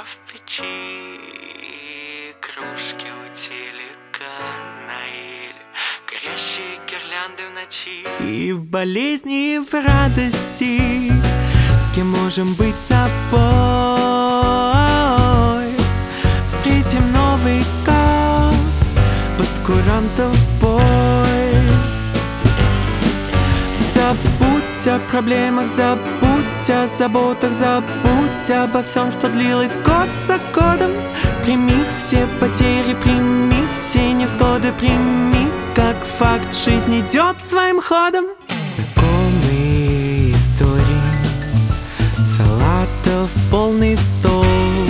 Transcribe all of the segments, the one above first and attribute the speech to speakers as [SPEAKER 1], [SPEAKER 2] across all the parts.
[SPEAKER 1] в печи, кружки у телека наели, горящие гирлянды в ночи.
[SPEAKER 2] И в болезни, и в радости, с кем можем быть собой, встретим Новый год под курантов бой. Забудь о проблемах, забудь о заботах, забудь обо всем, что длилось год за годом. Прими все потери, прими все невзгоды, прими как факт, жизнь идет своим ходом. Знакомые истории, салатов полный стол,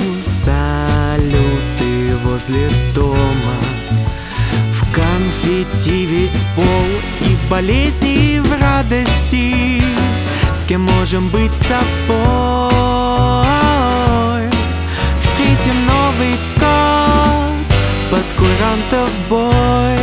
[SPEAKER 2] салюты возле дома, в конфетти весь пол. И в болезни, и в радости, с кем можем быть собой, встретим Новый год под курантов бой.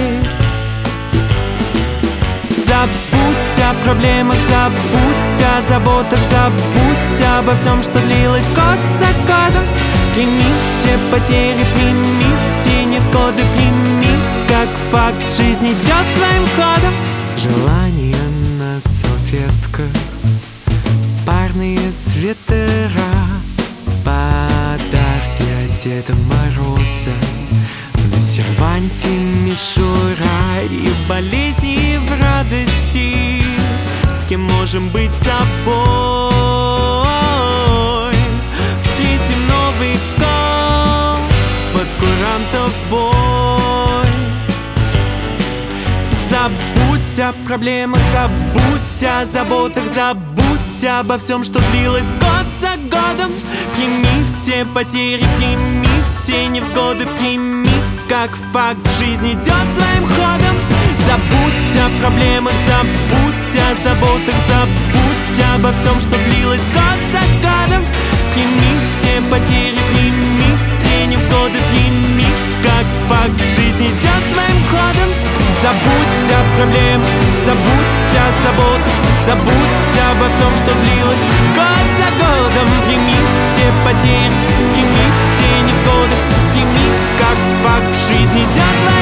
[SPEAKER 2] Забудь о проблемах, забудь о заботах, забудь обо всем, что длилось год за годом. Прими все потери, прими все невзгоды, прими как факт, жизнь идет своим ходом. Желания на салфетках, парные свитера, подарки от Деда Мороза, на серванте мишура. И в болезни, и в радости, с кем можем быть собой, встретим Новый год под курантов бой. Забудь о проблемах, забудь о заботах, забудь обо всем, что длилось год за годом. Прими все потери, прими все невзгоды, прими как факт, жизнь идет своим ходом. Забудь о проблемах, забудь о заботах, забудь обо всем, что длилось год за годом. Прими все потери, прими все невзгоды, прими как факт, жизнь идет своим ходом. Забудь о проблемах, забудь о заботах, забудь обо всем, что длилось год за годом. Прими все потери, прими все невзгоды, прими как факт, жизнь идет своим ходом.